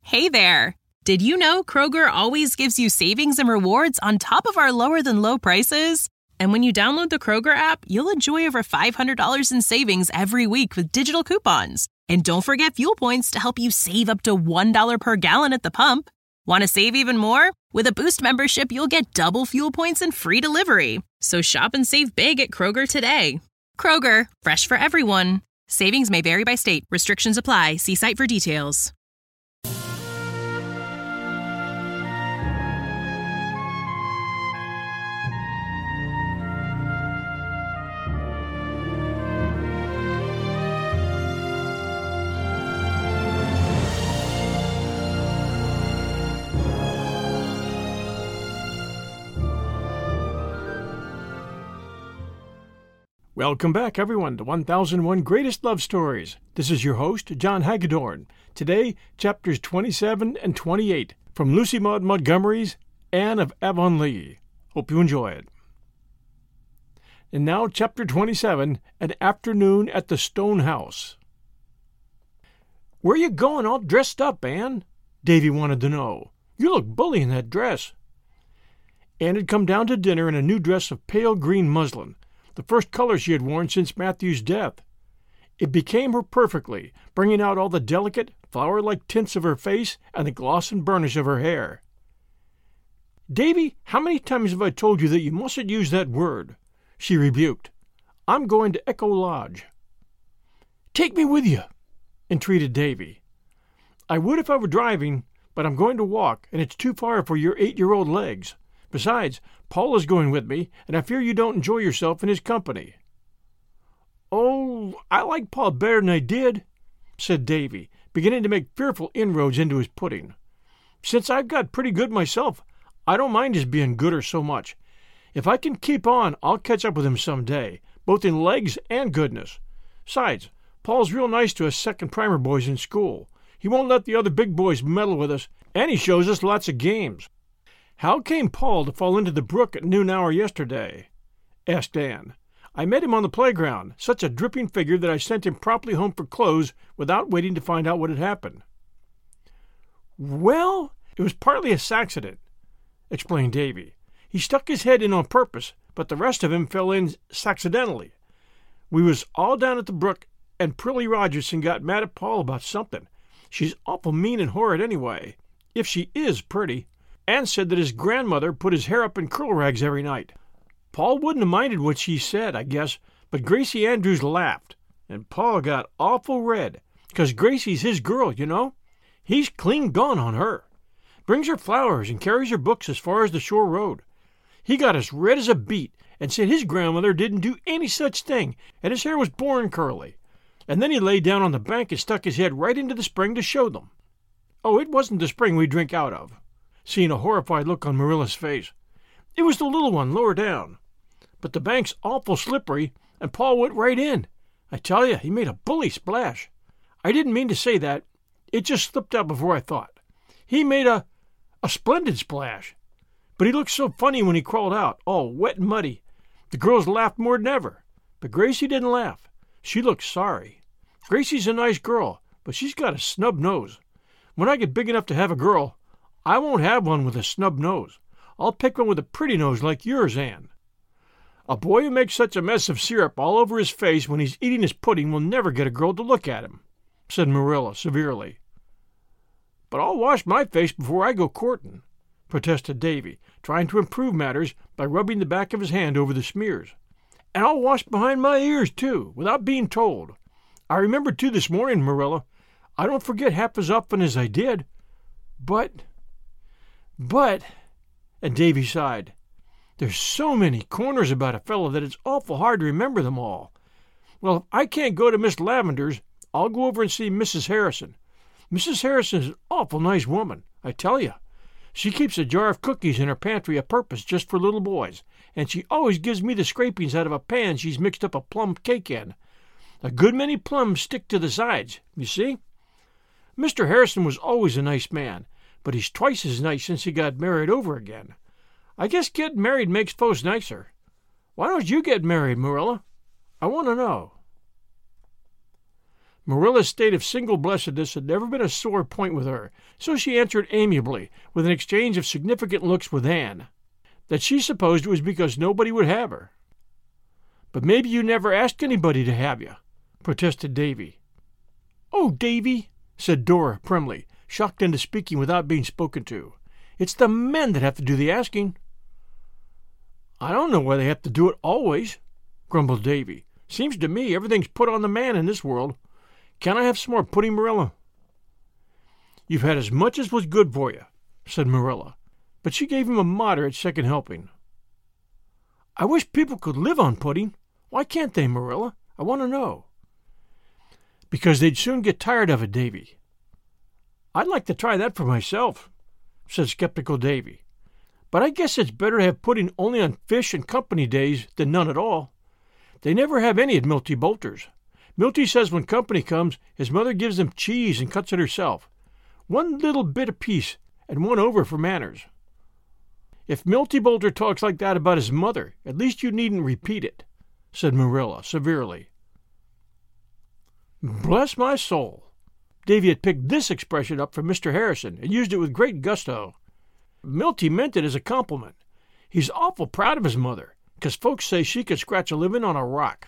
Hey there! Did you know Kroger always gives you savings and rewards on top of our lower-than-low prices? And when you download the Kroger app, you'll enjoy over $500 in savings every week with digital coupons. And don't forget fuel points to help you save up to $1 per gallon at the pump. Want to save even more? With a Boost membership, you'll get double fuel points and free delivery. So shop and save big at Kroger today. Kroger, fresh for everyone. Savings may vary by state. Restrictions apply. See site for details. Welcome back, everyone, to 1001 Greatest Love Stories. This is your host, John Hagedorn. Today, chapters 27 and 28 from Lucy Maud Montgomery's Anne of Avonlea. Hope you enjoy it. And now, chapter 27, An Afternoon at the Stone House. "Where you going all dressed up, Anne?" Davy wanted to know. "You look bully in that dress." Anne had come down to dinner in a new dress of pale green muslin, the first color she had worn since Matthew's death. It became her perfectly, bringing out all the delicate, flower-like tints of her face and the gloss and burnish of her hair. "Davy, how many times have I told you that you mustn't use that word?" she rebuked. "I'm going to Echo Lodge." "Take me with you," entreated Davy. "I would if I were driving, but I'm going to walk, and it's too far for your 8-year-old legs. Besides, Paul is going with me, and I fear you don't enjoy yourself in his company." "Oh, I like Paul better than I did," said Davy, beginning to make fearful inroads into his pudding. "Since I've got pretty good myself, I don't mind his being gooder so much. If I can keep on, I'll catch up with him some day, both in legs and goodness. Besides, Paul's real nice to us second primer boys in school. He won't let the other big boys meddle with us, and he shows us lots of games." "How came Paul to fall into the brook at noon hour yesterday?" asked Anne. "I met him on the playground, such a dripping figure that I sent him promptly home for clothes without waiting to find out what had happened." "Well, it was partly a accident," explained Davy. "He stuck his head in on purpose, but the rest of him fell in accidentally. We was all down at the brook, and Prillie Rogerson got mad at Paul about something. She's awful mean and horrid anyway, if she is pretty, and said that his grandmother put his hair up in curl rags every night. Paul wouldn't have minded what she said, I guess, but Gracie Andrews laughed, and Paul got awful red, 'cause Gracie's his girl, you know. He's clean gone on her. Brings her flowers and carries her books as far as the shore road. He got as red as a beet and said his grandmother didn't do any such thing, and his hair was born curly. And then he lay down on the bank and stuck his head right into the spring to show them. Oh, it wasn't the spring we drink out of," seeing a horrified look on Marilla's face. "It was the little one lower down. But the bank's awful slippery, and Paul went right in. I tell you, he made a bully splash. I didn't mean to say that. It just slipped out before I thought. He made a splendid splash. But he looked so funny when he crawled out, all wet and muddy. The girls laughed more than ever. But Gracie didn't laugh. She looked sorry. Gracie's a nice girl, but she's got a snub nose. When I get big enough to have a girl, I won't have one with a snub nose. I'll pick one with a pretty nose like yours, Anne. A boy who makes such a mess of syrup all over his face when he's eating his pudding will never get a girl to look at him," said Marilla severely. "But I'll wash my face before I go courting," protested Davy, trying to improve matters by rubbing the back of his hand over the smears. "And I'll wash behind my ears, too, without being told. I remembered to this morning, Marilla. I don't forget half as often as I did. But, and Davy sighed, "there's so many corners about a fellow that it's awful hard to remember them all. Well, if I can't go to Miss Lavender's, I'll go over and see Mrs. Harrison. Mrs. Harrison's an awful nice woman, I tell you. She keeps a jar of cookies in her pantry a purpose just for little boys, and she always gives me the scrapings out of a pan she's mixed up a plum cake in. A good many plums stick to the sides, you see. Mr. Harrison was always a nice man, but he's twice as nice since he got married over again. I guess getting married makes folks nicer. Why don't you get married, Marilla? I want to know." Marilla's state of single blessedness had never been a sore point with her, so she answered amiably, with an exchange of significant looks with Anne, that she supposed it was because nobody would have her. "But maybe you never asked anybody to have you," protested Davy. "Oh, Davy," said Dora primly, shocked into speaking without being spoken to. "It's the men that have to do the asking." "I don't know why they have to do it always," grumbled Davy. "Seems to me everything's put on the man in this world. Can I have some more pudding, Marilla?" "You've had as much as was good for you," said Marilla, but she gave him a moderate second helping. "I wish people could live on pudding. Why can't they, Marilla? I want to know." "Because they'd soon get tired of it, Davy." "I'd like to try that for myself," said skeptical Davy. "But I guess it's better to have pudding only on fish and company days than none at all. They never have any at Milty Boulter's. Milty says when company comes, his mother gives them cheese and cuts it herself. One little bit apiece, and one over for manners." "If Milty Boulter talks like that about his mother, at least you needn't repeat it," said Marilla severely. Bless my soul! Davy had picked this expression up from Mr. Harrison and used it with great gusto. Milty meant it as a compliment. He's awful proud of his mother, 'cause folks say she could scratch a living on a rock.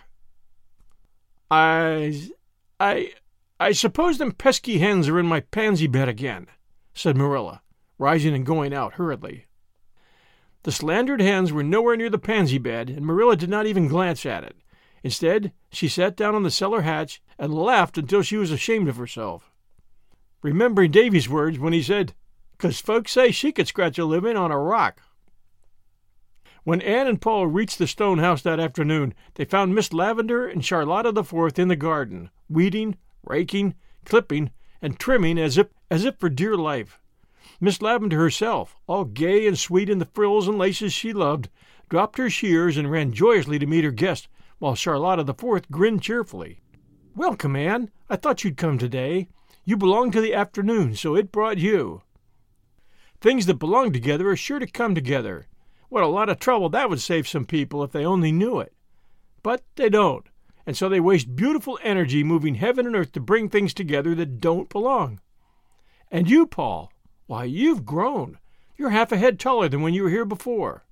I suppose them pesky hens are in my pansy bed again," said Marilla, rising and going out hurriedly. The slandered hens were nowhere near the pansy bed, and Marilla did not even glance at it. Instead, she sat down on the cellar hatch and laughed until she was ashamed of herself, remembering Davy's words when he said, "'Cause folks say she could scratch a living on a rock." When Anne and Paul reached the stone house that afternoon, they found Miss Lavendar and Charlotta the Fourth in the garden, weeding, raking, clipping, and trimming as if for dear life. Miss Lavendar herself, all gay and sweet in the frills and laces she loved, dropped her shears and ran joyously to meet her guest, while Charlotta the Fourth grinned cheerfully. "Welcome, Anne. I thought you'd come today. You belong to the afternoon, so it brought you." "Things that belong together are sure to come together. What a lot of trouble that would save some people if they only knew it. But they don't, and so they waste beautiful energy moving heaven and earth to bring things together that don't belong. And you, Paul, why, you've grown. You're half a head taller than when you were here before."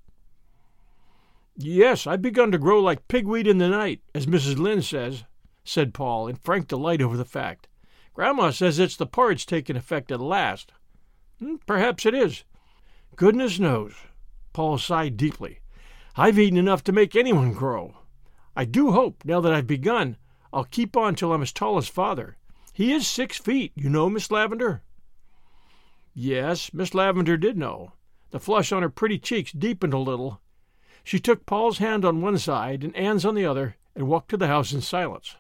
"Yes, I've begun to grow like pigweed in the night, as Mrs. Lynde says," said Paul, in frank delight over the fact. "Grandma says it's the porridge taking effect at last." "Perhaps it is. Goodness knows." Paul sighed deeply. "I've eaten enough to make anyone grow. I do hope, now that I've begun, I'll keep on till I'm as tall as Father. He is 6 feet, you know, Miss Lavendar." Yes, Miss Lavendar did know. The flush on her pretty cheeks deepened a little. She took Paul's hand on one side and Anne's on the other and walked to the house in silence.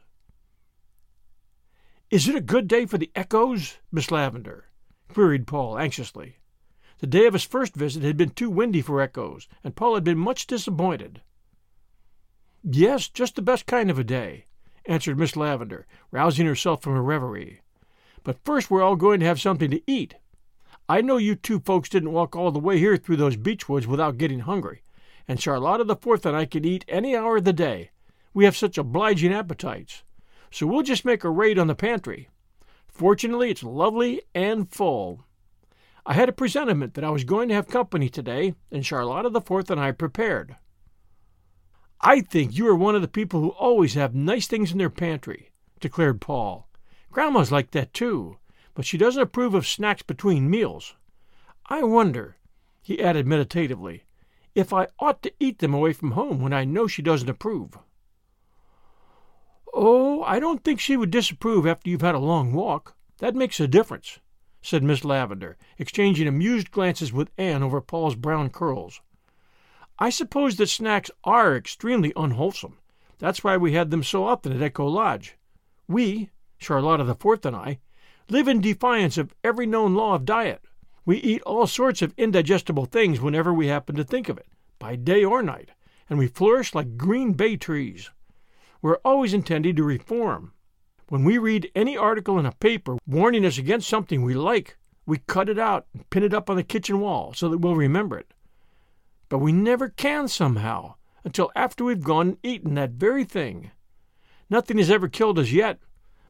"Is it a good day for the echoes, Miss Lavendar?" queried Paul anxiously. The day of his first visit had been too windy for echoes, and Paul had been much disappointed. "Yes, just the best kind of a day," answered Miss Lavendar, rousing herself from her reverie. "But first we're all going to have something to eat. I know you two folks didn't walk all the way here through those beech woods without getting hungry, and Charlotta the Fourth and I can eat any hour of the day. We have such obliging appetites. So we'll just make a raid on the pantry. Fortunately, it's lovely and full. I had a presentiment that I was going to have company today, and Charlotta the Fourth and I prepared." "I think you are one of the people who always have nice things in their pantry," declared Paul. "Grandma's like that, too, but she doesn't approve of snacks between meals. I wonder," he added meditatively, "if I ought to eat them away from home when I know she doesn't approve." "Oh, I don't think she would disapprove after you've had a long walk. That makes a difference," said Miss Lavendar, exchanging amused glances with Anne over Paul's brown curls. "I suppose that snacks are extremely unwholesome. That's why we had them so often at Echo Lodge. We, Charlotta the Fourth and I, live in defiance of every known law of diet. We eat all sorts of indigestible things whenever we happen to think of it, by day or night, and we flourish like green bay trees. We're always intending to reform. When we read any article in a paper warning us against something we like, we cut it out and pin it up on the kitchen wall so that we'll remember it. But we never can somehow, until after we've gone and eaten that very thing. Nothing has ever killed us yet,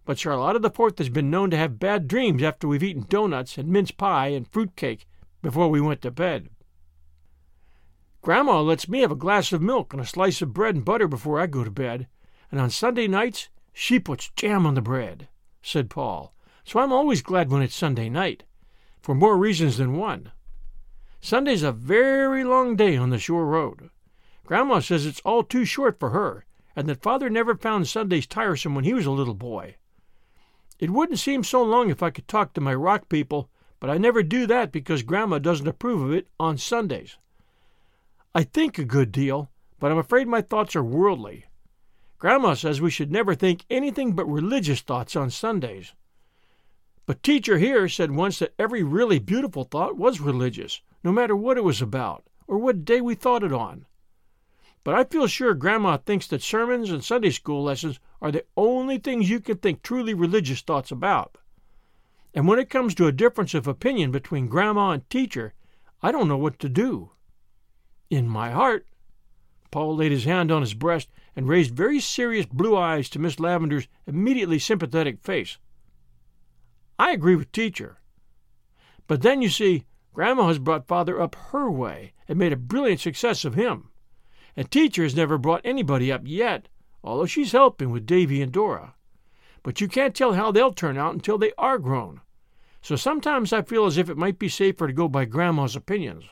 but Charlotta the Fourth has been known to have bad dreams after we've eaten donuts and mince pie and fruit cake before we went to bed. Grandma lets me have a glass of milk and a slice of bread and butter before I go to bed, and on Sunday nights she puts jam on the bread," said Paul. "So I'm always glad when it's Sunday night, for more reasons than one. Sunday's a very long day on the shore road. Grandma says it's all too short for her, and that Father never found Sundays tiresome when he was a little boy. It wouldn't seem so long if I could talk to my rock people, but I never do that because Grandma doesn't approve of it on Sundays. I think a good deal, but I'm afraid my thoughts are worldly. Grandma says we should never think anything but religious thoughts on Sundays. But Teacher here said once that every really beautiful thought was religious, no matter what it was about, or what day we thought it on. But I feel sure Grandma thinks that sermons and Sunday school lessons are the only things you can think truly religious thoughts about. And when it comes to a difference of opinion between Grandma and Teacher, I don't know what to do. In my heart," Paul laid his hand on his breast and raised very serious blue eyes to Miss Lavender's immediately sympathetic face, "I agree with Teacher. But then, you see, Grandma has brought Father up her way and made a brilliant success of him. And Teacher has never brought anybody up yet, although she's helping with Davy and Dora. But you can't tell how they'll turn out until they are grown. So sometimes I feel as if it might be safer to go by Grandma's opinions."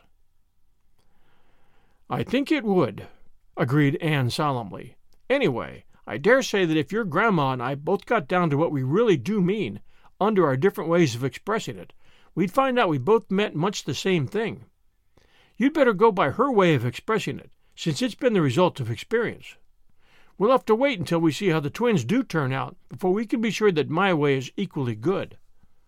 "I think it would," agreed Anne solemnly. "Anyway, I dare say that if your Grandma and I both got down to what we really do mean, under our different ways of expressing it, we'd find out we both meant much the same thing. You'd better go by her way of expressing it, since it's been the result of experience. We'll have to wait until we see how the twins do turn out before we can be sure that my way is equally good."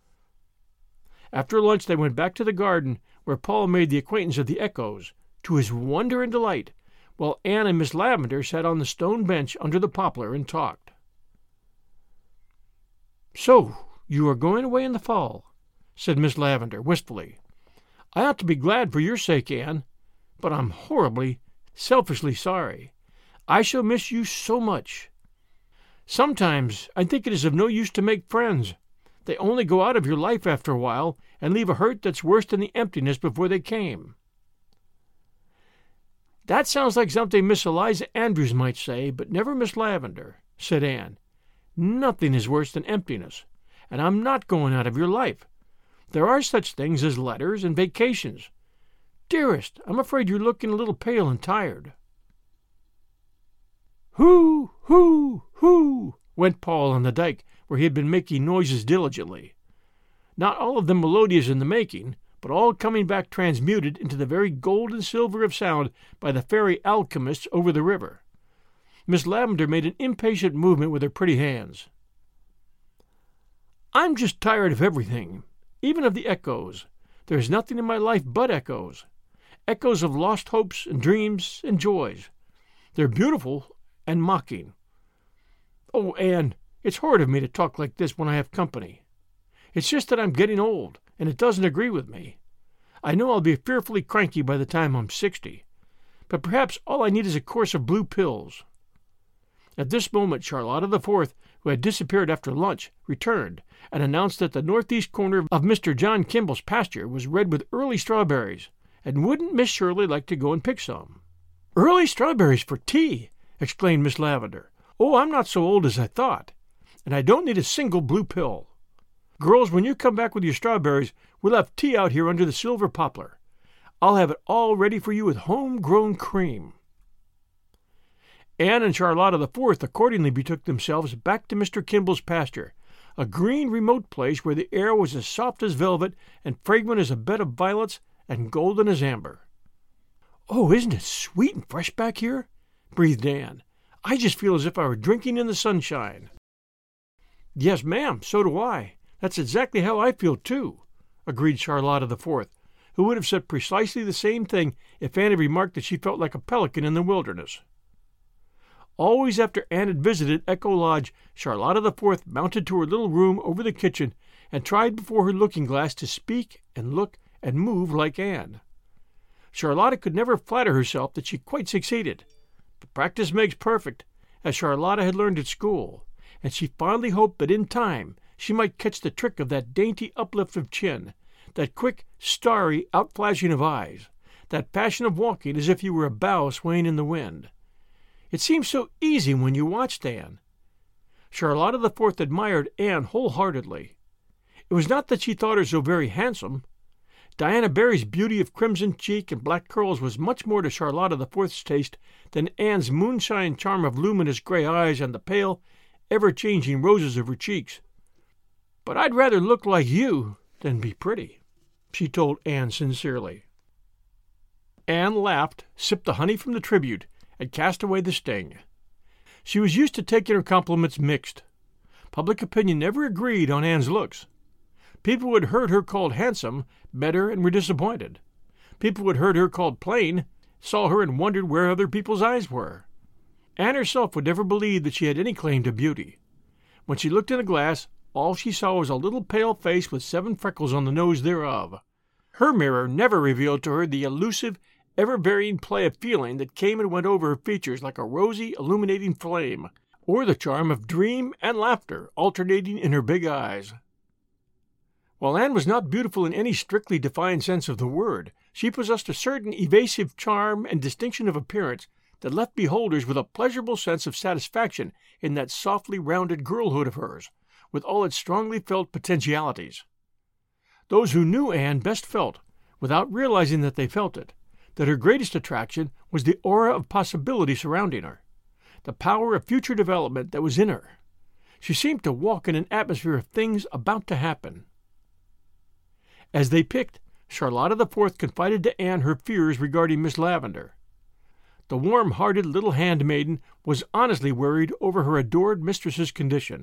After lunch they went back to the garden, where Paul made the acquaintance of the Echoes, to his wonder and delight, while Anne and Miss Lavender sat on the stone bench under the poplar and talked. "So you are going away in the fall," said Miss Lavender wistfully. "I ought to be glad for your sake, Anne, but I'm horribly, selfishly sorry. I shall miss you so much. Sometimes I think it is of no use to make friends. They only go out of your life after a while and leave a hurt that's worse than the emptiness before they came." "That sounds like something Miss Eliza Andrews might say, but never Miss Lavender," said Anne. "Nothing is worse than emptiness, and I'm not going out of your life. There are such things as letters and vacations. Dearest, I'm afraid you're looking a little pale and tired." "Hoo, hoo, hoo," went Paul on the dike, where he had been making noises diligently. Not all of them melodious in the making, but all coming back transmuted into the very gold and silver of sound by the fairy alchemists over the river. Miss Lavender made an impatient movement with her pretty hands. "I'm just tired of everything, even of the echoes. There is nothing in my life but echoes. Echoes of lost hopes and dreams and joys. They're beautiful and mocking. Oh, Anne, it's horrid of me to talk like this when I have company. It's just that I'm getting old, and it doesn't agree with me. I know I'll be fearfully cranky by the time I'm 60, but perhaps all I need is a course of blue pills." At this moment Charlotta the Fourth, who had disappeared after lunch, returned, and announced that the northeast corner of Mr. John Kimball's pasture was red with early strawberries, and wouldn't Miss Shirley like to go and pick some? "Early strawberries for tea!" exclaimed Miss Lavender. "Oh, I'm not so old as I thought, and I don't need a single blue pill. Girls, when you come back with your strawberries, we'll have tea out here under the silver poplar. I'll have it all ready for you with home-grown cream." Anne and Charlotta the Fourth accordingly betook themselves back to Mr. Kimball's pasture, a green remote place where the air was as soft as velvet and fragrant as a bed of violets and golden as amber. "Oh, isn't it sweet and fresh back here?" breathed Anne. "I just feel as if I were drinking in the sunshine." "Yes, ma'am, so do I. That's exactly how I feel, too," agreed Charlotta the Fourth, who would have said precisely the same thing if Anne had remarked that she felt like a pelican in the wilderness. Always after Anne had visited Echo Lodge, Charlotta the Fourth mounted to her little room over the kitchen and tried before her looking-glass to speak and look and move like Anne. Charlotta could never flatter herself that she quite succeeded, but practice makes perfect, as Charlotta had learned at school, and she fondly hoped that in time she might catch the trick of that dainty uplift of chin, that quick, starry outflashing of eyes, that fashion of walking as if you were a bough swaying in the wind. It seemed so easy when you watched Anne. Charlotta the Fourth admired Anne wholeheartedly. It was not that she thought her so very handsome. Diana Barry's beauty of crimson cheek and black curls was much more to Charlotta the Fourth's taste than Anne's moonshine charm of luminous gray eyes and the pale, ever-changing roses of her cheeks. "But I'd rather look like you than be pretty," she told Anne sincerely. Anne laughed, sipped the honey from the tribute, and cast away the sting. She was used to taking her compliments mixed. Public opinion never agreed on Anne's looks. People who had heard her called handsome met her and were disappointed. People who had heard her called plain saw her and wondered where other people's eyes were. Anne herself would never believe that she had any claim to beauty. When she looked in the glass, all she saw was a little pale face with 7 freckles on the nose thereof. Her mirror never revealed to her the elusive, ever-varying play of feeling that came and went over her features like a rosy, illuminating flame, or the charm of dream and laughter alternating in her big eyes. While Anne was not beautiful in any strictly defined sense of the word, she possessed a certain evasive charm and distinction of appearance that left beholders with a pleasurable sense of satisfaction in that softly rounded girlhood of hers, with all its strongly felt potentialities. Those who knew Anne best felt, without realizing that they felt it, that her greatest attraction was the aura of possibility surrounding her, the power of future development that was in her. She seemed to walk in an atmosphere of things about to happen. As they picked, Charlotta the Fourth confided to Anne her fears regarding Miss Lavendar. The warm-hearted little handmaiden was honestly worried over her adored mistress's condition.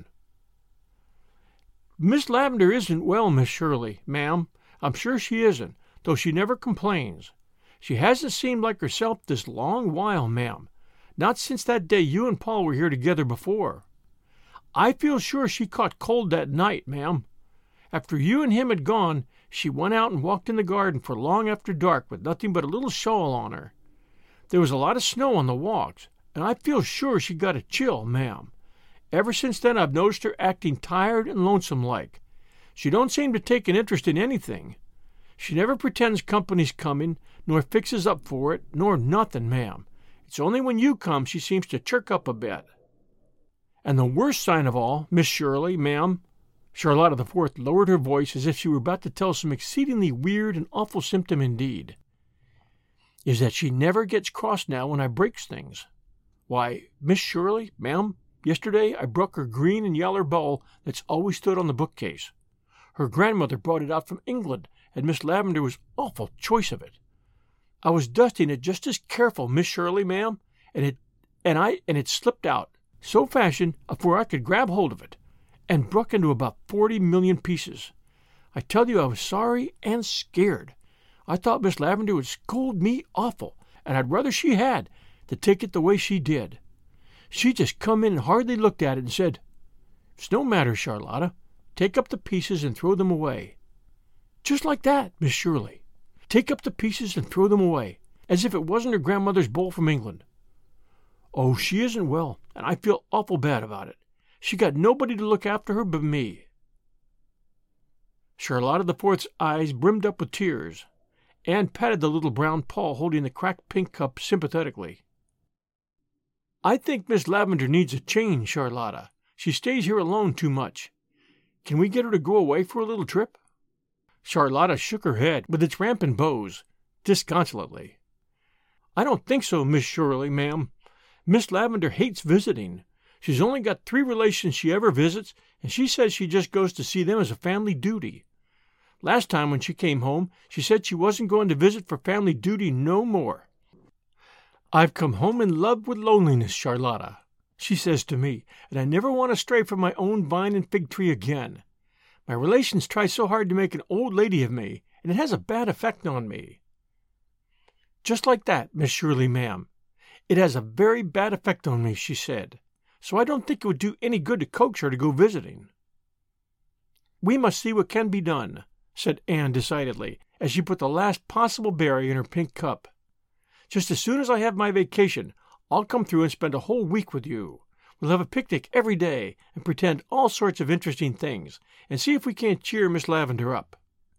"Miss Lavendar isn't well, Miss Shirley, ma'am. I'm sure she isn't, though she never complains. She hasn't seemed like herself this long while, ma'am, not since that day you and Paul were here together before. I feel sure she caught cold that night, ma'am. After you and him had gone, she went out and walked in the garden for long after dark with nothing but a little shawl on her. There was a lot of snow on the walks, and I feel sure she got a chill, ma'am. Ever since then I've noticed her acting tired and lonesome-like. She don't seem to take an interest in anything. She never pretends company's coming, nor fixes up for it, nor nothing, ma'am. It's only when you come she seems to chirk up a bit. And the worst sign of all, Miss Shirley, ma'am," Charlotta the Fourth lowered her voice as if she were about to tell some exceedingly weird and awful symptom indeed, "is that she never gets cross now when I breaks things. Why, Miss Shirley, ma'am, yesterday I broke her green and yaller bowl that's always stood on the bookcase. Her grandmother brought it out from England, and Miss Lavendar was awful choice of it. I was dusting it just as careful, Miss Shirley, ma'am, and it slipped out, so fashion afore I could grab hold of it, and broke into about 40 million pieces. I tell you I was sorry and scared. I thought Miss Lavendar would scold me awful, and I'd rather she had, to take it the way she did. She just come in and hardly looked at it and said, 'It's no matter, Charlotta. Take up the pieces and throw them away.' Just like that, Miss Shirley. Take up the pieces and throw them away, as if it wasn't her grandmother's bowl from England. Oh, she isn't well, and I feel awful bad about it. She got nobody to look after her but me." Charlotta the Fourth's eyes brimmed up with tears. Anne patted the little brown paw holding the cracked pink cup sympathetically. "I think Miss Lavendar needs a change, Charlotta. She stays here alone too much. Can we get her to go away for a little trip?" Charlotta shook her head, with its rampant bows, disconsolately. "I don't think so, Miss Shirley, ma'am. Miss Lavendar hates visiting. She's only got 3 relations she ever visits, and she says she just goes to see them as a family duty. Last time when she came home, she said she wasn't going to visit for family duty no more. 'I've come home in love with loneliness, Charlotta,' she says to me, 'and I never want to stray from my own vine and fig tree again. My relations try so hard to make an old lady of me, and it has a bad effect on me.' Just like that, Miss Shirley, ma'am. 'It has a very bad effect on me,' she said. So I don't think it would do any good to coax her to go visiting." "We must see what can be done," said Anne decidedly, as she put the last possible berry in her pink cup. "Just as soon as I have my vacation, I'll come through and spend a whole week with you. We'll have a picnic every day and pretend all sorts of interesting things and see if we can't cheer Miss Lavender up."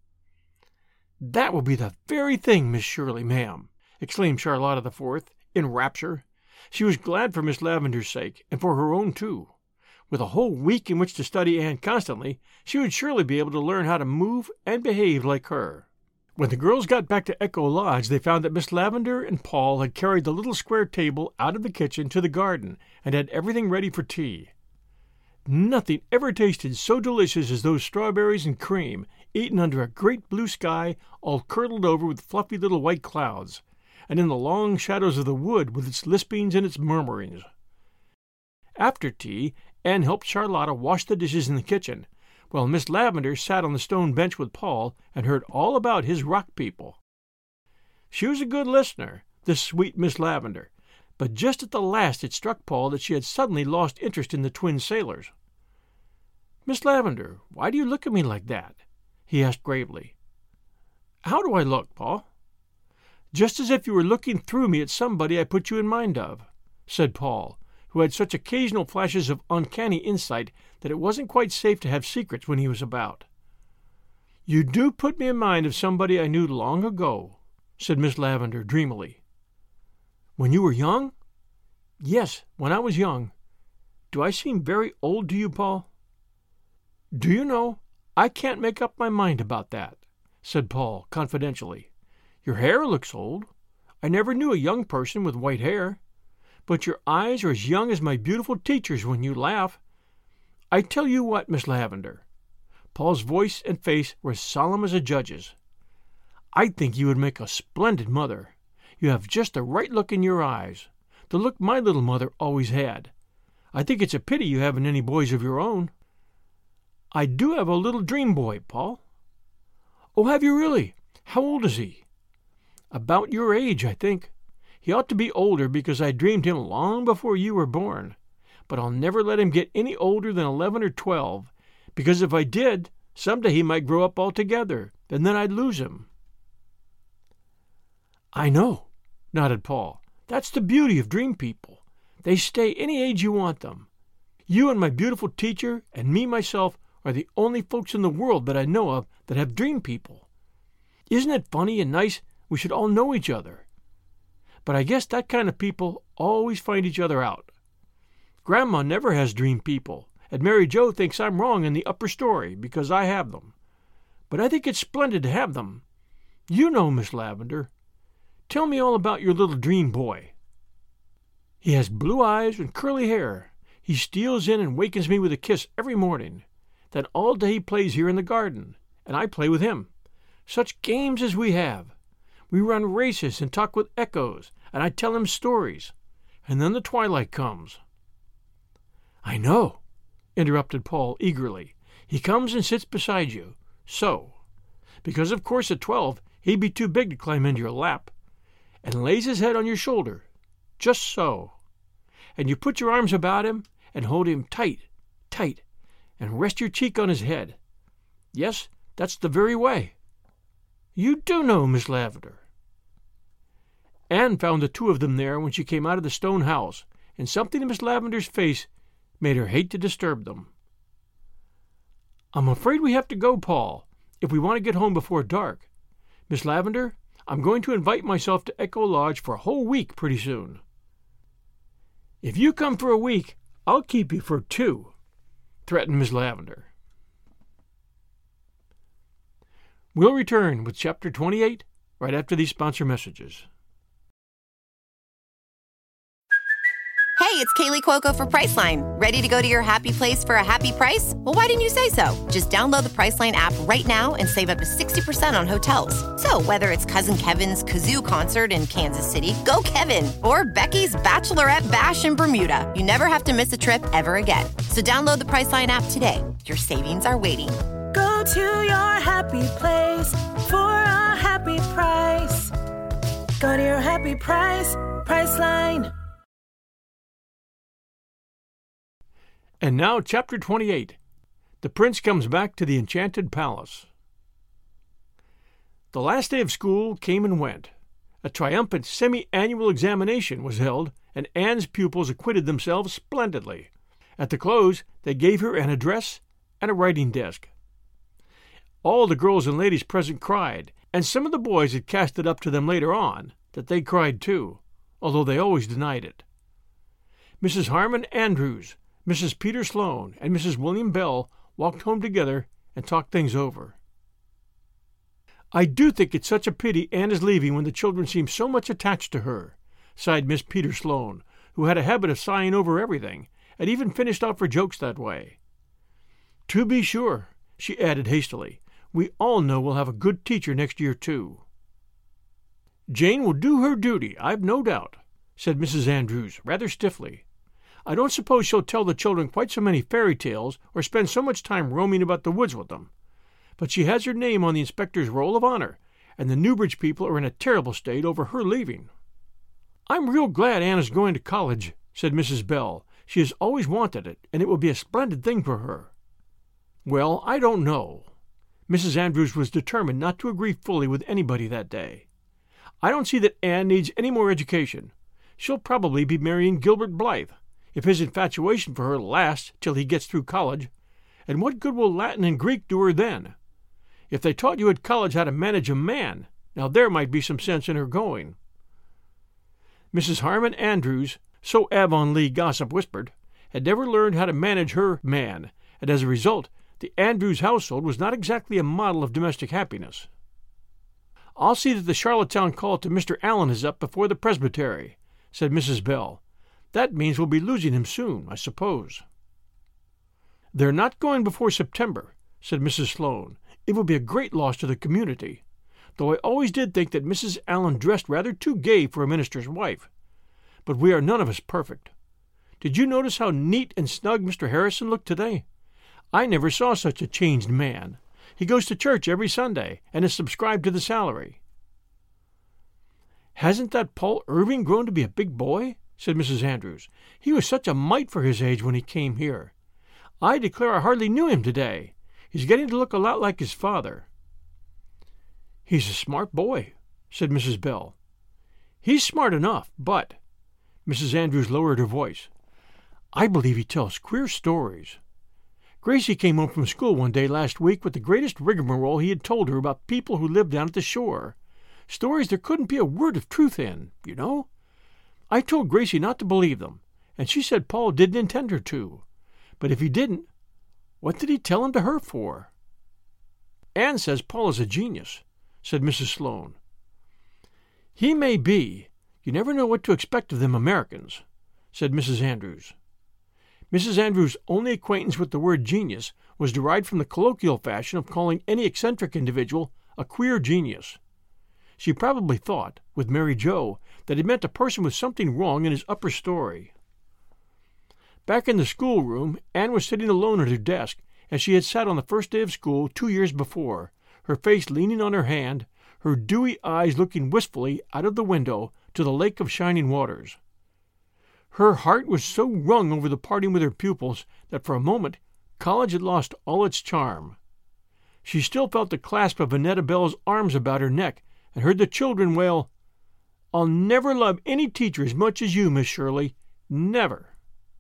"That will be the very thing, Miss Shirley, ma'am," exclaimed Charlotta the Fourth, in rapture. She was glad for Miss Lavender's sake, and for her own too. With a whole week in which to study Anne constantly, she would surely be able to learn how to move and behave like her. When the girls got back to Echo Lodge, they found that Miss Lavender and Paul had carried the little square table out of the kitchen to the garden and had everything ready for tea. Nothing ever tasted so delicious as those strawberries and cream, eaten under a great blue sky all curdled over with fluffy little white clouds, and in the long shadows of the wood with its lispings and its murmurings. After tea, Anne helped Charlotta wash the dishes in the kitchen, while Miss Lavender sat on the stone bench with Paul and heard all about his rock people. She was a good listener, this sweet Miss Lavender, but just at the last it struck Paul that she had suddenly lost interest in the twin sailors. "Miss Lavender, why do you look at me like that?" he asked gravely. "How do I look, Paul?" "Just as if you were looking through me at somebody I put you in mind of," said Paul, who had such occasional flashes of uncanny insight that it wasn't quite safe to have secrets when he was about. "You do put me in mind of somebody I knew long ago," said Miss Lavender dreamily. "When you were young?" "Yes, when I was young. Do I seem very old to you, Paul?" "Do you know, I can't make up my mind about that," said Paul confidentially. "Your hair looks old. I never knew a young person with white hair. But your eyes are as young as my beautiful teacher's when you laugh. I tell you what, Miss Lavender," Paul's voice and face were as solemn as a judge's, "I think you would make a splendid mother. You have just the right look in your eyes, the look my little mother always had. I think it's a pity you haven't any boys of your own." "I do have a little dream boy, Paul." "Oh, have you really? How old is he?" "About your age, I think. He ought to be older because I dreamed him long before you were born. But I'll never let him get any older than 11 or 12, because if I did, someday he might grow up altogether, and then I'd lose him." "I know," nodded Paul. "That's the beauty of dream people. They stay any age you want them. You and my beautiful teacher and me myself are the only folks in the world that I know of that have dream people. Isn't it funny and nice we should all know each other? But I guess that kind of people always find each other out. Grandma never has dream people, and Mary Jo thinks I'm wrong in the upper story because I have them. But I think it's splendid to have them. You know, Miss Lavender. Tell me all about your little dream boy." "He has blue eyes and curly hair. He steals in and wakens me with a kiss every morning. Then all day he plays here in the garden, and I play with him. Such games as we have! We run races and talk with echoes, and I tell him stories. And then the twilight comes." "I know," interrupted Paul eagerly. "He comes and sits beside you, so, because of course at 12 he'd be too big to climb into your lap, and lays his head on your shoulder, just so. And you put your arms about him and hold him tight, tight, and rest your cheek on his head. Yes, that's the very way. You do know, Miss Lavender." Anne found the two of them there when she came out of the stone house, and something in Miss Lavender's face made her hate to disturb them. "I'm afraid we have to go, Paul, if we want to get home before dark. Miss Lavender, I'm going to invite myself to Echo Lodge for a whole week pretty soon." "If you come for a week, I'll keep you for 2, threatened Miss Lavender. We'll return with Chapter 28 right after these sponsor messages. Hey, it's Kaylee Cuoco for Priceline. Ready to go to your happy place for a happy price? Well, why didn't you say so? Just download the Priceline app right now and save up to 60% on hotels. So whether it's Cousin Kevin's Kazoo Concert in Kansas City, go Kevin, or Becky's Bachelorette Bash in Bermuda, you never have to miss a trip ever again. So download the Priceline app today. Your savings are waiting. Go to your happy place for a happy price. Go to your happy price, Priceline. And now, Chapter 28. The Prince Comes Back to the Enchanted Palace. The last day of school came and went, A triumphant semi-annual examination was held, and Anne's pupils acquitted themselves splendidly. At the close, they gave her an address and a writing desk. All the girls and ladies present cried, and some of the boys had cast it up to them later on that they cried too, although they always denied it. Mrs. Harmon Andrews, Mrs. Peter Sloane, and Mrs. William Bell walked home together and talked things over. "I do think it's such a pity Anne is leaving when the children seem so much attached to her," sighed Miss Peter Sloane, who had a habit of sighing over everything, and even finished off her jokes that way. "To be sure," she added hastily, "we all know we'll have a good teacher next year, too." "Jane will do her duty, I've no doubt," said Mrs. Andrews, rather stiffly. "I don't suppose she'll tell the children quite so many fairy tales or spend so much time roaming about the woods with them. But she has her name on the inspector's roll of honor, and the Newbridge people are in a terrible state over her leaving." "I'm real glad Anne is going to college," said Mrs. Bell. "She has always wanted it, and it will be a splendid thing for her." "Well, I don't know." Mrs. Andrews was determined not to agree fully with anybody that day. "I don't see that Anne needs any more education. She'll probably be marrying Gilbert Blythe, if his infatuation for her lasts till he gets through college. And what good will Latin and Greek do her then? If they taught you at college how to manage a man, now there might be some sense in her going." Mrs. Harmon Andrews, so Avonlea gossip whispered, had never learned how to manage her man, and as a result, the Andrews household was not exactly a model of domestic happiness. "I'll see that the Charlottetown call to Mr. Allen is up before the presbytery," said Mrs. Bell. "That means we'll be losing him soon, I suppose." "They're not going before September," said Mrs. Sloane. "It will be a great loss to the community, though I always did think that Mrs. Allen dressed rather too gay for a minister's wife. But we are none of us perfect. Did you notice how neat and snug Mr. Harrison looked today? I never saw such a changed man. He goes to church every Sunday and is subscribed to the salary." "Hasn't that Paul Irving grown to be a big boy?" said Mrs. Andrews. "He was such a mite for his age when he came here. I declare I hardly knew him today. He's getting to look a lot like his father." "He's a smart boy," said Mrs. Bell. "He's smart enough, but—" Mrs. Andrews lowered her voice. "I believe he tells queer stories. Gracie came home from school one day last week with the greatest rigmarole he had told her about people who lived down at the shore. Stories there couldn't be a word of truth in, you know. I told Gracie not to believe them, and she said Paul didn't intend her to. But if he didn't, what did he tell him to her for?" "Anne says Paul is a genius," said Mrs. Sloane. "He may be. You never know what to expect of them Americans," said Mrs. Andrews. Mrs. Andrews' only acquaintance with the word genius was derived from the colloquial fashion of calling any eccentric individual a queer genius. She probably thought, with Mary Jo, that it meant a person with something wrong in his upper story. Back in the schoolroom, Anne was sitting alone at her desk, as she had sat on the first day of school 2 years before, her face leaning on her hand, her dewy eyes looking wistfully out of the window to the lake of shining waters. Her heart was so wrung over the parting with her pupils that for a moment college had lost all its charm. She still felt the clasp of Annetta Bell's arms about her neck and heard the children wail, "I'll never love any teacher as much as you, Miss Shirley. Never."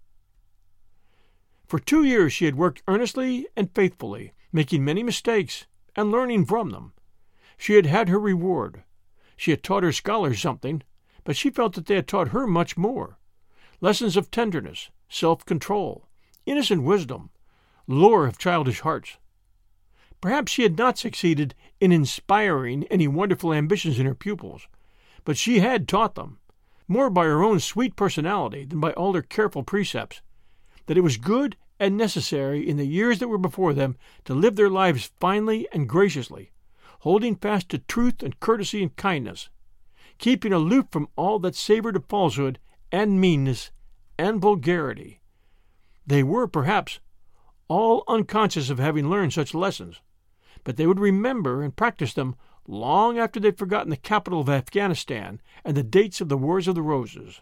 For 2 years she had worked earnestly and faithfully, making many mistakes and learning from them. She had had her reward. She had taught her scholars something, but she felt that they had taught her much more. Lessons of tenderness, self-control, innocent wisdom, lure of childish hearts. Perhaps she had not succeeded in inspiring any wonderful ambitions in her pupils, but she had taught them, more by her own sweet personality than by all her careful precepts, that it was good and necessary in the years that were before them to live their lives finely and graciously, holding fast to truth and courtesy and kindness, keeping aloof from all that savored of falsehood and meanness and vulgarity. They were, perhaps, all unconscious of having learned such lessons, but they would remember and practice them long after they'd forgotten the capital of Afghanistan and the dates of the Wars of the Roses.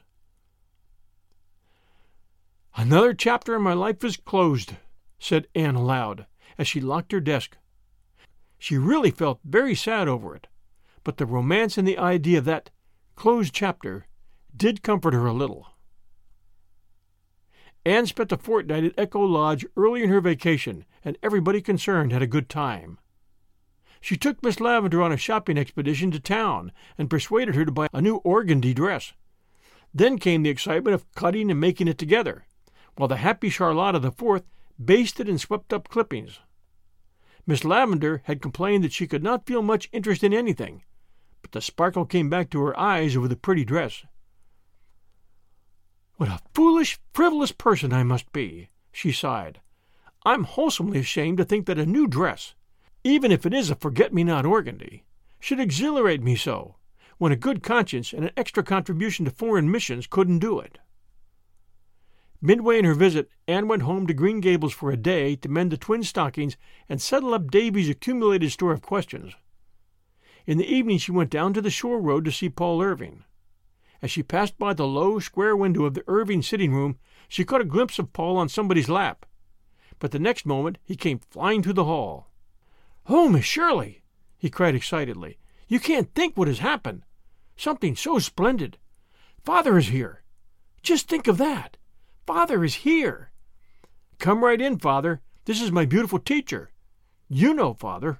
"Another chapter in my life is closed," said Anne aloud, as she locked her desk. She really felt very sad over it, but the romance in the idea that, closed chapter did comfort her a little. Anne spent a fortnight at Echo Lodge early in her vacation, and everybody concerned had a good time. She took Miss Lavender on a shopping expedition to town and persuaded her to buy a new organdy dress. Then came the excitement of cutting and making it together, while the happy Charlotta the Fourth basted and swept up clippings. Miss Lavender had complained that she could not feel much interest in anything, but the sparkle came back to her eyes over the pretty dress. "What a foolish, frivolous person I must be," she sighed. "I'm wholesomely ashamed to think that a new dress, even if it is a forget-me-not organdy, should exhilarate me so, when a good conscience and an extra contribution to foreign missions couldn't do it." Midway in her visit, Anne went home to Green Gables for a day to mend the twin stockings and settle up Davy's accumulated store of questions. In the evening she went down to the shore road to see Paul Irving. As she passed by the low, square window of the Irving sitting room, she caught a glimpse of Paul on somebody's lap. But the next moment he came flying through the hall. "Oh, Miss Shirley!" he cried excitedly. "You can't think what has happened. Something so splendid. Father is here. Just think of that. Father is here." "Come right in, Father. This is my beautiful teacher. You know, Father."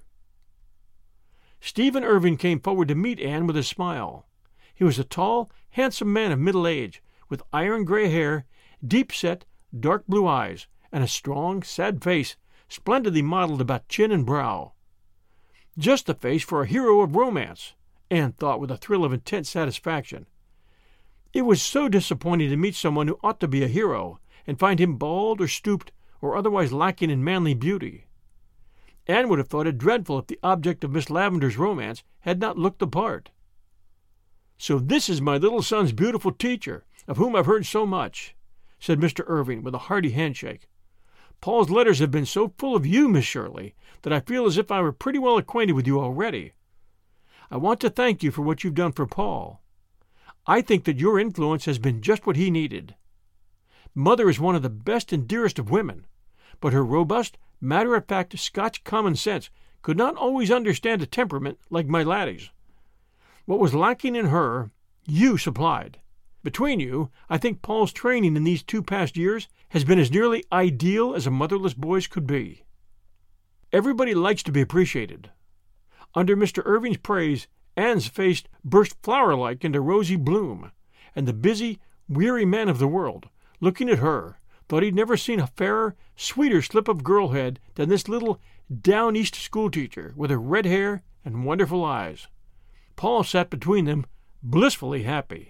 Stephen Irving came forward to meet Anne with a smile. He was a tall, handsome man of middle age, with iron-gray hair, deep-set, dark blue eyes, and a strong, sad face, splendidly modeled about chin and brow. Just the face for a hero of romance, Anne thought with a thrill of intense satisfaction. It was so disappointing to meet someone who ought to be a hero, and find him bald or stooped or otherwise lacking in manly beauty. Anne would have thought it dreadful if the object of Miss Lavender's romance had not looked the part. "So this is my little son's beautiful teacher, of whom I've heard so much," said Mr. Irving with a hearty handshake. "Paul's letters have been so full of you, Miss Shirley, that I feel as if I were pretty well acquainted with you already. I want to thank you for what you've done for Paul. I think that your influence has been just what he needed. Mother is one of the best and dearest of women, but her robust, matter-of-fact Scotch common sense could not always understand a temperament like my laddie's. What was lacking in her, you supplied. Between you, I think Paul's training in these 2 past years has been as nearly ideal as a motherless boy's could be. Everybody likes to be appreciated." Under Mr. Irving's praise, Anne's face burst flower-like into rosy bloom, and the busy, weary man of the world, looking at her, thought he'd never seen a fairer, sweeter slip of girlhood than this little down-east schoolteacher with her red hair and wonderful eyes. Paul sat between them, blissfully happy.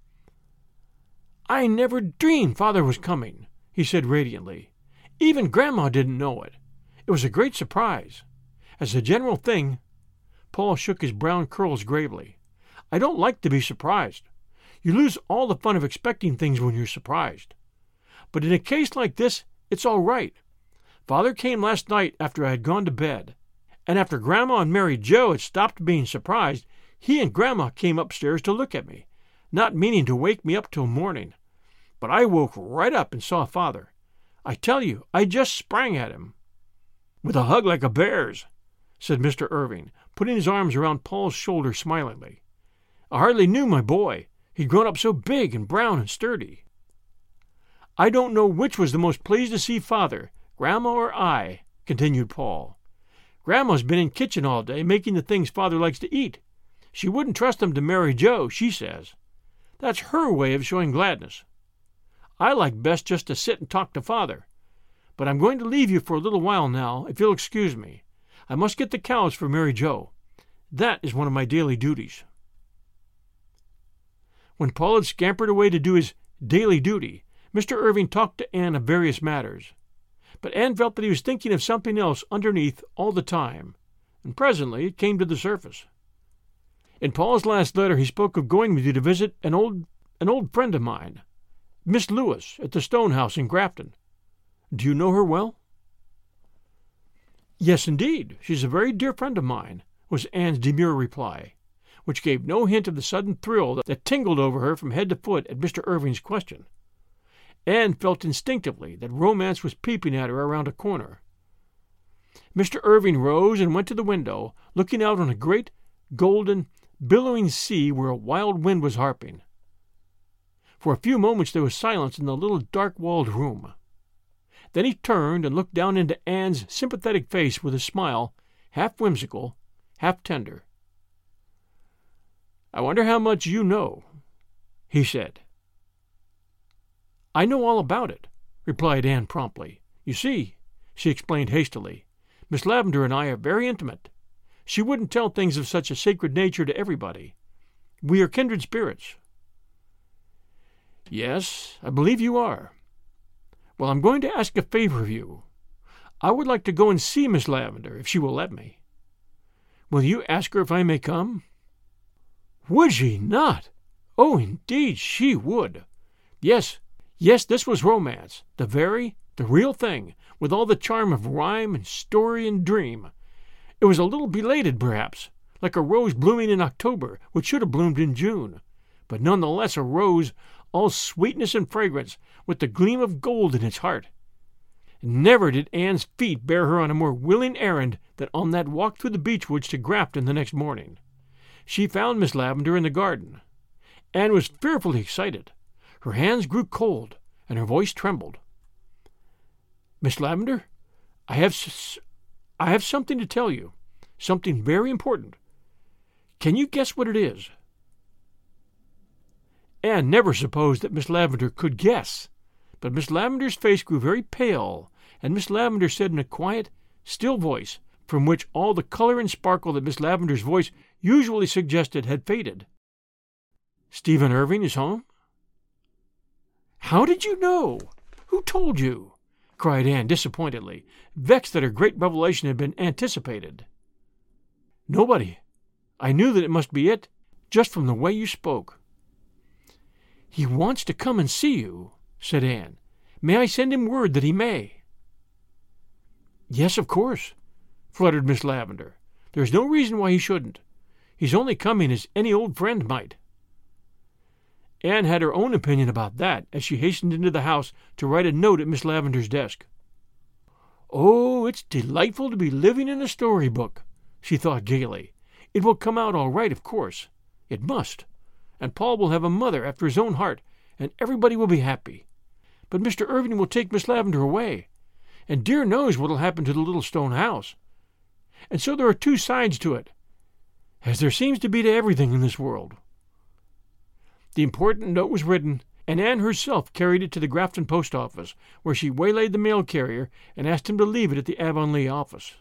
"I never dreamed Father was coming," he said radiantly. "Even Grandma didn't know it. It was a great surprise. As a general thing," Paul shook his brown curls gravely, "I don't like to be surprised. You lose all the fun of expecting things when you're surprised. But in a case like this, it's all right. Father came last night after I had gone to bed, and after Grandma and Mary Jo had stopped being surprised, he and Grandma came upstairs to look at me, not meaning to wake me up till morning. But I woke right up and saw Father. I tell you, I just sprang at him." "With a hug like a bear's," said Mr. Irving, putting his arms around Paul's shoulder smilingly. "I hardly knew my boy. He'd grown up so big and brown and sturdy." "I don't know which was the most pleased to see Father, Grandma or I," continued Paul. "Grandma's been in kitchen all day making the things Father likes to eat. She wouldn't trust them to Mary Jo, she says. That's her way of showing gladness. I like best just to sit and talk to Father. But I'm going to leave you for a little while now, if you'll excuse me. I must get the cows for Mary Jo. That is one of my daily duties." When Paul had scampered away to do his daily duty, Mr. Irving talked to Anne of various matters. But Anne felt that he was thinking of something else underneath all the time, and presently it came to the surface. "In Paul's last letter he spoke of going with you to visit an old friend of mine, Miss Lewis, at the Stone House in Grafton. Do you know her well?" "Yes, indeed. She's a very dear friend of mine," was Anne's demure reply, which gave no hint of the sudden thrill that tingled over her from head to foot at Mr. Irving's question. Anne felt instinctively that romance was peeping at her around a corner. Mr. Irving rose and went to the window, looking out on a great, golden, billowing sea where a wild wind was harping. For a few moments there was silence in the little dark-walled room. Then he turned and looked down into Anne's sympathetic face with a smile, half whimsical, half tender. "I wonder how much you know," he said. "I know all about it," replied Anne promptly. "You see," she explained hastily, "Miss Lavendar and I are very intimate. She wouldn't tell things of such a sacred nature to everybody. We are kindred spirits." "Yes, I believe you are. Well, I'm going to ask a favor of you. I would like to go and see Miss Lavendar, if she will let me. Will you ask her if I may come?" Would she not? Oh, indeed, she would. Yes, this was romance, the real thing, with all the charm of rhyme and story and dream. It was a little belated, perhaps, like a rose blooming in October, which should have bloomed in June, but none the less a rose, all sweetness and fragrance, with the gleam of gold in its heart. Never did Anne's feet bear her on a more willing errand than on that walk through the beechwoods to Grafton the next morning. She found Miss Lavendar in the garden. Anne was fearfully excited. Her hands grew cold, and her voice trembled. "Miss Lavendar, I have something to tell you, something very important. Can you guess what it is?" Anne never supposed that Miss Lavendar could guess, but Miss Lavendar's face grew very pale, and Miss Lavendar said in a quiet, still voice, from which all the color and sparkle that Miss Lavendar's voice usually suggested had faded, "Stephen Irving is home." "How did you know? Who told you?" cried Anne disappointedly, vexed that her great revelation had been anticipated. "Nobody. I knew that it must be it, just from the way you spoke." "He wants to come and see you," said Anne. "May I send him word that he may?" "Yes, of course," fluttered Miss Lavendar. "There's no reason why he shouldn't. He's only coming as any old friend might." Anne had her own opinion about that as she hastened into the house to write a note at Miss Lavendar's desk. "Oh, it's delightful to be living in a story-book," she thought gaily. "It will come out all right, of course. It must. And Paul will have a mother after his own heart, and everybody will be happy. But Mr. Irving will take Miss Lavendar away, and dear knows what'll happen to the little stone house. And so there are two sides to it, as there seems to be to everything in this world." The important note was written, and Anne herself carried it to the Grafton post office, where she waylaid the mail carrier and asked him to leave it at the Avonlea office.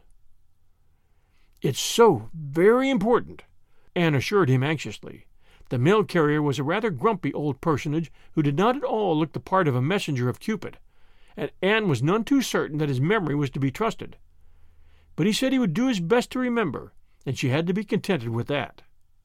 "It's so very important," Anne assured him anxiously. The mail carrier was a rather grumpy old personage who did not at all look the part of a messenger of Cupid, and Anne was none too certain that his memory was to be trusted. But he said he would do his best to remember, and she had to be contented with that.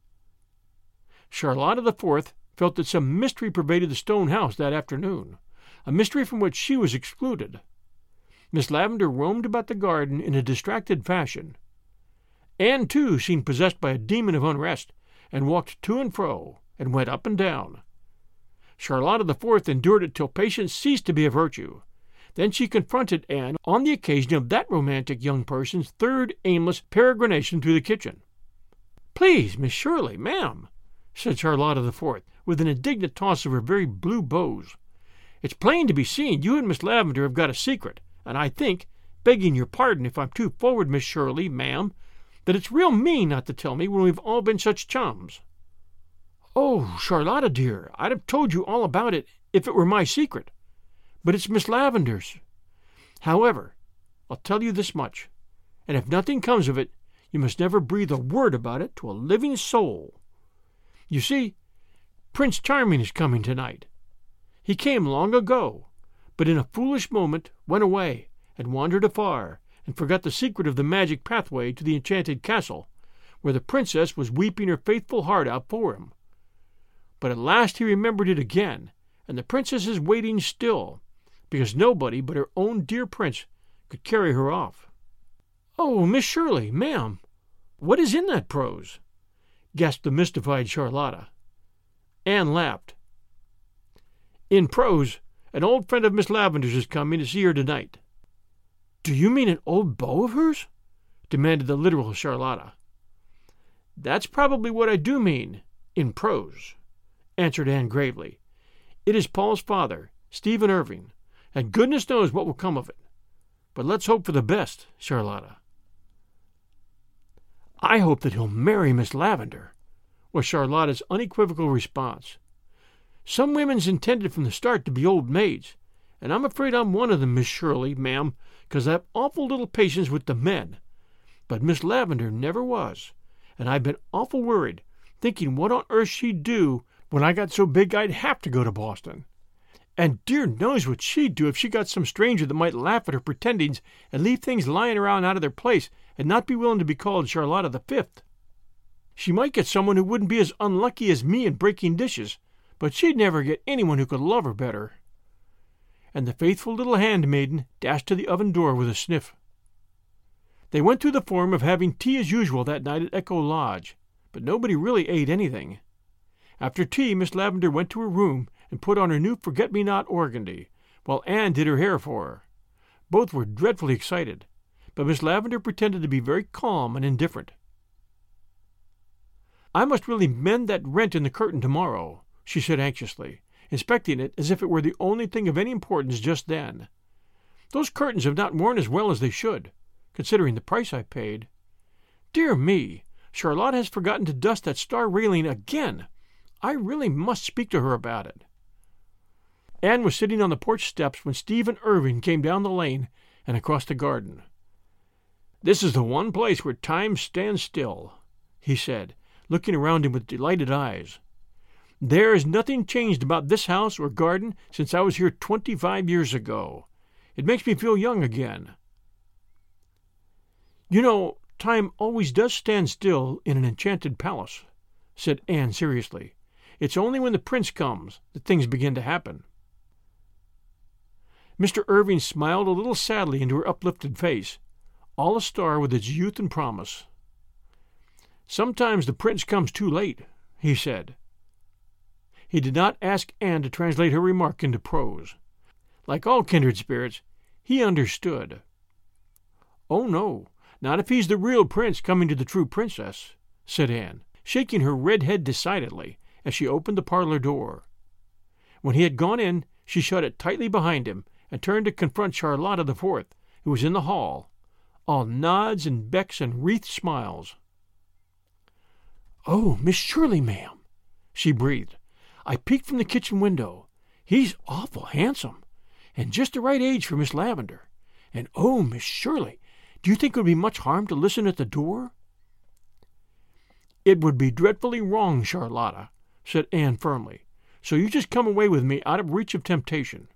Charlotta the Fourth felt that some mystery pervaded the stone house that afternoon, a mystery from which she was excluded. Miss Lavendar roamed about the garden in a distracted fashion. Anne, too, seemed possessed by a demon of unrest, and walked to and fro, and went up and down. Charlotta the Fourth endured it till patience ceased to be a virtue. Then she confronted Anne on the occasion of that romantic young person's third aimless peregrination through the kitchen. "Please, Miss Shirley, ma'am," said Charlotta the Fourth, with an indignant toss of her very blue bows. "It's plain to be seen you and Miss Lavendar have got a secret, and I think, begging your pardon if I'm too forward, Miss Shirley, ma'am, that it's real mean not to tell me when we've all been such chums." "Oh, Charlotta, dear, I'd have told you all about it if it were my secret. But it's Miss Lavendar's. However, I'll tell you this much, and if nothing comes of it, you must never breathe a word about it to a living soul. You see, Prince Charming is coming tonight. He came long ago, but in a foolish moment went away and wandered afar, and forgot the secret of the magic pathway to the enchanted castle, where the princess was weeping her faithful heart out for him. But at last he remembered it again, and the princess is waiting still, because nobody but her own dear prince could carry her off." "Oh, Miss Shirley, ma'am, what is in that prose?" gasped the mystified Charlotta. Anne laughed. "In prose, an old friend of Miss Lavendar's is coming to see her tonight." "Do you mean an old beau of hers?" demanded the literal Charlotta. "That's probably what I do mean, in prose," answered Anne gravely. "It is Paul's father, Stephen Irving, and goodness knows what will come of it. But let's hope for the best, Charlotta." "I hope that he'll marry Miss Lavender," was Charlotta's unequivocal response. "Some women's intended from the start to be old maids, and I'm afraid I'm one of them, Miss Shirley, ma'am, 'cause I have awful little patience with the men. But Miss Lavender never was, and I've been awful worried, thinking what on earth she'd do when I got so big I'd have to go to Boston. And dear knows what she'd do if she got some stranger that might laugh at her pretendings and leave things lying around out of their place and not be willing to be called Charlotta the Fifth. She might get someone who wouldn't be as unlucky as me in breaking dishes, but she'd never get anyone who could love her better." And the faithful little handmaiden dashed to the oven door with a sniff. They went through the form of having tea as usual that night at Echo Lodge, but nobody really ate anything. After tea, Miss Lavender went to her room and put on her new forget-me-not organdy, while Anne did her hair for her. Both were dreadfully excited, but Miss Lavender pretended to be very calm and indifferent. "I must really mend that rent in the curtain tomorrow," she said anxiously, inspecting it as if it were the only thing of any importance just then. "Those curtains have not worn as well as they should, considering the price I paid. Dear me, Charlotte has forgotten to dust that star railing again. I really must speak to her about it." Anne was sitting on the porch steps when Stephen Irving came down the lane and across the garden. "This is the one place where time stands still," he said, looking around him with delighted eyes. "There is nothing changed about this house or garden since I was here 25 years ago. It makes me feel young again." "You know, time always does stand still in an enchanted palace," said Anne seriously. "It's only when the prince comes that things begin to happen." Mr. Irving smiled a little sadly into her uplifted face, all astar with its youth and promise. "Sometimes the prince comes too late," he said. He did not ask Anne to translate her remark into prose. Like all kindred spirits, he understood. "Oh, no, not if he's the real prince coming to the true princess," said Anne, shaking her red head decidedly as she opened the parlor door. When he had gone in, she shut it tightly behind him and turned to confront Charlotta the Fourth, who was in the hall, all nods and becks and wreathed smiles. "Oh, Miss Shirley, ma'am," she breathed. "I peeked from the kitchen window. He's awful handsome, and just the right age for Miss Lavender. And oh, Miss Shirley, do you think it would be much harm to listen at the door?" "It would be dreadfully wrong, Charlotta," said Anne firmly. "So you just come away with me out of reach of temptation."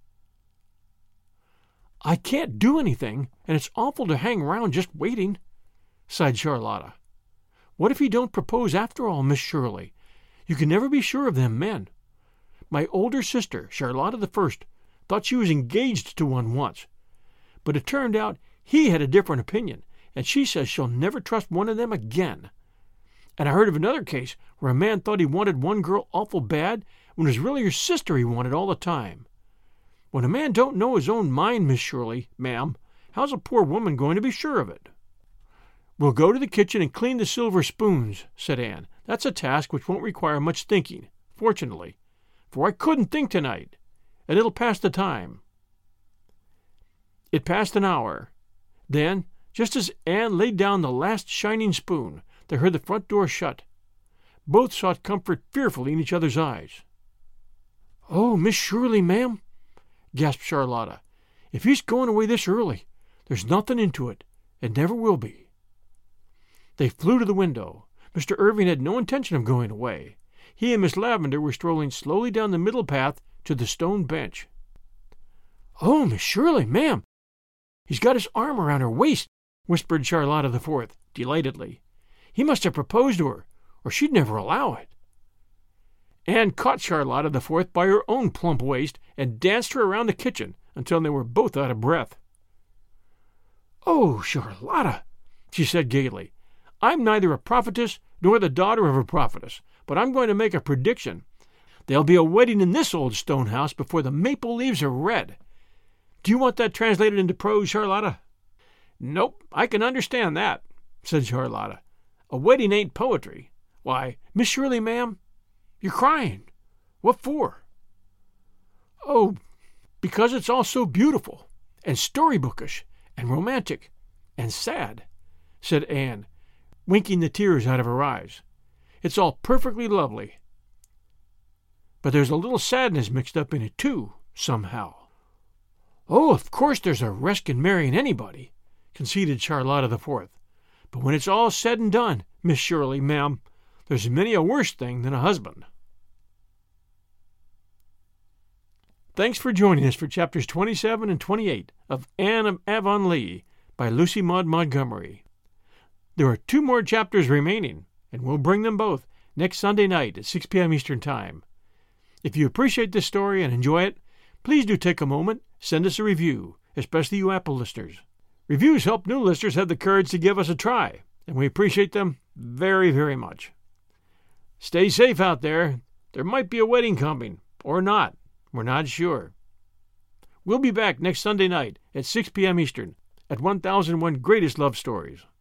"I can't do anything, and it's awful to hang around just waiting," sighed Charlotta. "What if he don't propose after all, Miss Shirley? You can never be sure of them men. My older sister, Charlotta the First, thought she was engaged to one once, but it turned out he had a different opinion, and she says she'll never trust one of them again. And I heard of another case where a man thought he wanted one girl awful bad when it was really her sister he wanted all the time. When a man don't know his own mind, Miss Shirley, ma'am, how's a poor woman going to be sure of it?" "We'll go to the kitchen and clean the silver spoons," said Anne. "That's a task which won't require much thinking, fortunately, for I couldn't think tonight, and it'll pass the time." It passed an hour. Then, just as Anne laid down the last shining spoon, they heard the front door shut. Both sought comfort fearfully in each other's eyes. "Oh, Miss Shirley, ma'am," gasped Charlotta, "if he's going away this early, there's nothing into it, and never will be." They flew to the window. Mr. Irving had no intention of going away. He and Miss Lavender were strolling slowly down the middle path to the stone bench. "Oh, Miss Shirley, ma'am, he's got his arm around her waist," whispered Charlotta the Fourth, delightedly. "He must have proposed to her, or she'd never allow it." Anne caught Charlotta the Fourth by her own plump waist and danced her around the kitchen until they were both out of breath. "Oh, Charlotta," she said gaily, "I'm neither a prophetess nor the daughter of a prophetess, but I'm going to make a prediction. There'll be a wedding in this old stone house before the maple leaves are red. Do you want that translated into prose, Charlotta?" "Nope, I can understand that," said Charlotta. A wedding ain't poetry. Why, Miss Shirley, ma'am, you're crying. What for?" "Oh, because it's all so beautiful, and storybookish, and romantic, and sad," said Anne, winking the tears out of her eyes. "It's all perfectly lovely. But there's a little sadness mixed up in it, too, somehow." "Oh, of course there's a risk in marrying anybody," conceded Charlotta the Fourth. "But when it's all said and done, Miss Shirley, ma'am, there's many a worse thing than a husband." Thanks for joining us for chapters 27 and 28 of Anne of Avonlea by Lucy Maud Montgomery. There are 2 more chapters remaining, and we'll bring them both next Sunday night at 6 p.m. Eastern Time. If you appreciate this story and enjoy it, please do take a moment, send us a review, especially you Apple listeners. Reviews help new listeners have the courage to give us a try, and we appreciate them very, very much. Stay safe out there. There might be a wedding coming, or not. We're not sure. We'll be back next Sunday night at 6 p.m. Eastern at 1001 Greatest Love Stories.